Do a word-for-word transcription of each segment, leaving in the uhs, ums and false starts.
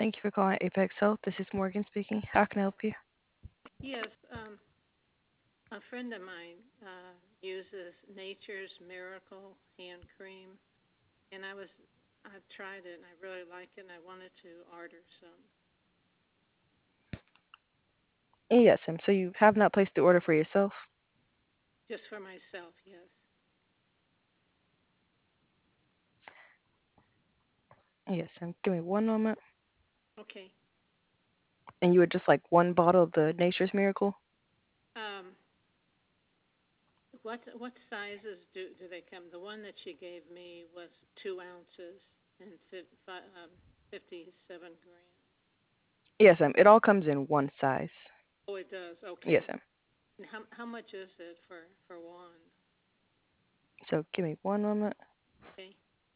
Thank you for calling Apex Health. This is Morgan speaking. How can I help you? Yes, um, a friend of mine uh, uses Nature's Miracle hand cream, and I was I've tried it and I really like it, and I wanted to order some Yes, ma'am. So you have not placed the order for yourself? just for myself. Yes. Yes, ma'am. Give me one moment. Okay. And you would just like one bottle of the Nature's Miracle? Um, what what sizes do do they come? The one that she gave me was two ounces and fi- fi- um, fifty-seven grams. Yes, ma'am. It all comes in one size. Oh, it does. Yes, Okay. ma'am. And how how much is it for for one? So give me one moment. Okay.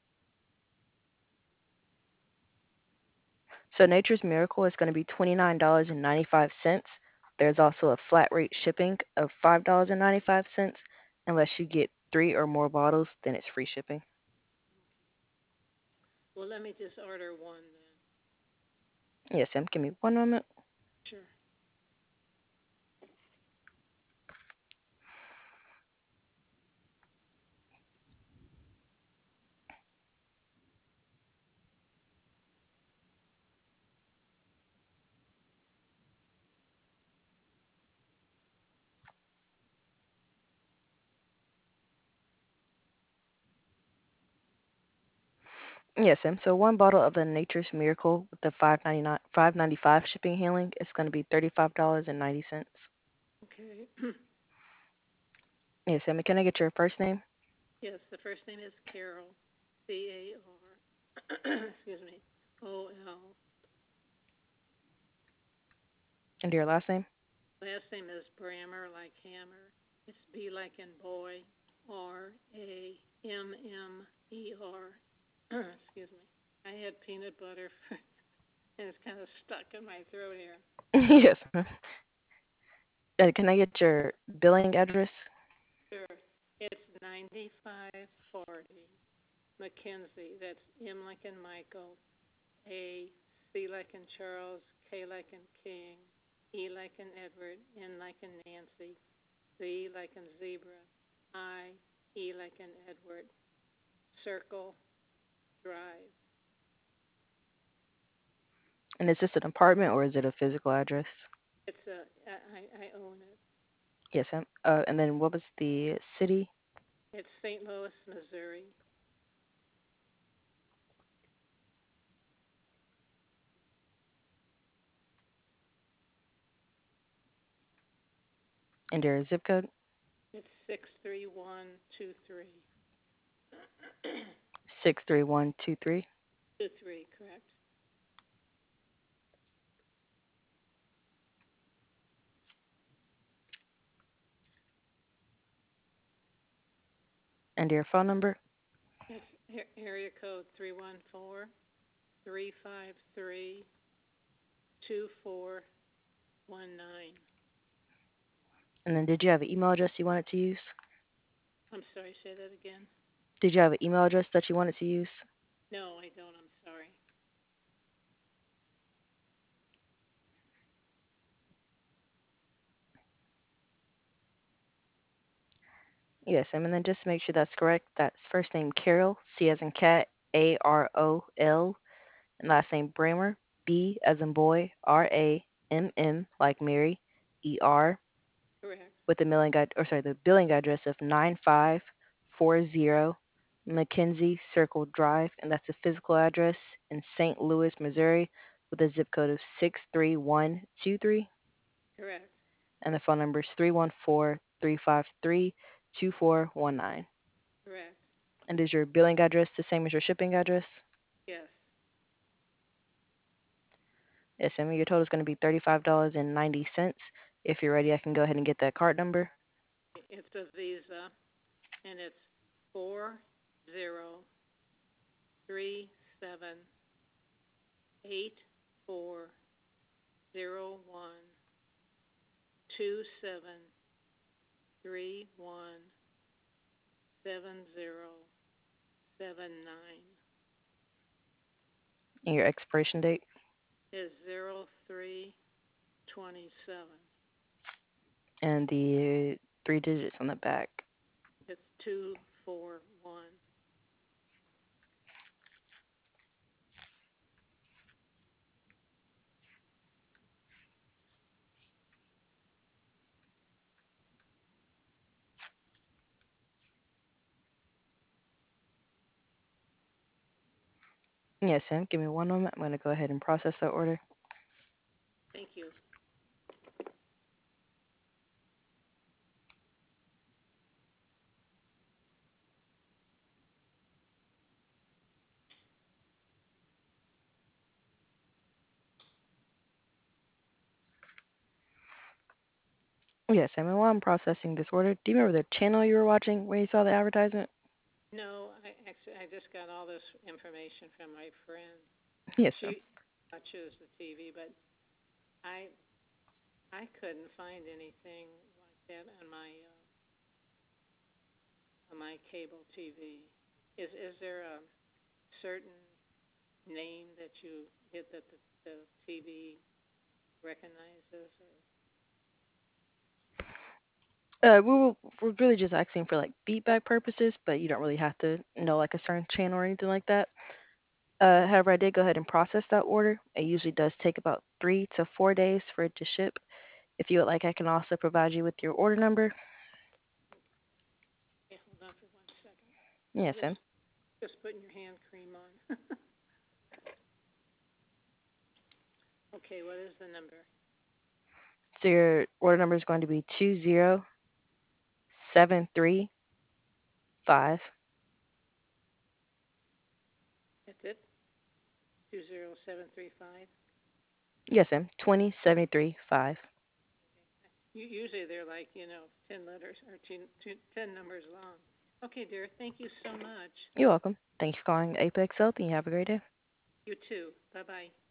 So Nature's Miracle is going to be twenty-nine dollars and ninety-five cents. There's also a flat rate shipping of five dollars and ninety-five cents. Unless you get three or more bottles, then it's free shipping. Well, let me just order one then. Yes, ma'am. Give me one moment. Sure. Yes, ma'am. So one bottle of the Nature's Miracle with the five ninety nine five ninety five shipping handling is going to be thirty five dollars and ninety cents. Okay. Yes, ma'am. Can I get your first name Yes, the first name is Carol, C A R, excuse me, O L. and your last name? Last name is Brammer, like hammer. It's B like in boy, R A M M E R. Excuse me. I had peanut butter, and it's kind of stuck in my throat here. Yes, ma'am. Uh, can I get your billing address? Sure. It's ninety-five forty Mackenzie. That's M like in Michael, A, C like in Charles, K like in King, E like in Edward, N like in Nancy, Z like in zebra, I, E like in Edward, Circle Drive. And is this an apartment or is it a physical address? It's a, I, I own it. Yes, ma'am. Uh, and then what was the city? It's Saint Louis, Missouri. And your zip code? It's six three one two three. six three one two three. Two three, correct. And your phone number? It's area code three one four three five three two four one nine. And then did you have an email address you wanted to use? I'm sorry, say that again. Did you have an email address that you wanted to use? No, I don't. I'm sorry. Yes, ma'am. And then just to make sure that's correct, that's first name Carol, C as in cat, A R O L, and last name Brammer, B as in boy, R A M M like Mary, E R, Correct. with the mailing ad- or sorry, the billing address of nine five four zero Mackenzie Circle Drive, and that's a physical address in Saint Louis, Missouri, with a zip code of six three one two three, Correct. and the phone number is three one four three five three two four one nine. Correct. And is your billing address the same as your shipping address? Yes. Yes, ma'am. Your total is going to be thirty-five dollars and ninety cents. If you're ready, I can go ahead and get that card number. It's a Visa, and it's four zero three seven eight four zero one two seven three one seven zero seven nine. And your expiration date. is zero three twenty seven. And the three digits on the back. It's two four one. Yes, ma'am. Give me one moment. I'm going to go ahead and process that order. Thank you. Yes, ma'am. And while I'm processing this order, do you remember the channel you were watching when you saw the advertisement? No, I actually I just got all this information from my friend. Yes, ma'am. She watches the T V, but I I couldn't find anything like that on my uh, on my cable T V. Is is there a certain name that you hit that the, the T V recognizes? Or Uh, we were, we're really just asking for like feedback purposes, but you don't really have to know like a certain channel or anything like that. Uh, however, I did go ahead and process that order. It usually does take about three to four days for it to ship. If you would like, I can also provide you with your order number. okay, hold on for one second. I'm Yes, just ma'am. just putting your hand cream on. Okay, what is the number? So your order number is going to be two zero seven three five. That's it. Two zero seven three five. Yes, ma'am. Twenty seventy three five. Okay. Usually they're like you know ten letters or ten, ten numbers long. Okay, dear. Thank you so much. You're welcome. Thank you for calling Apex Health, and you have a great day. You too. Bye bye.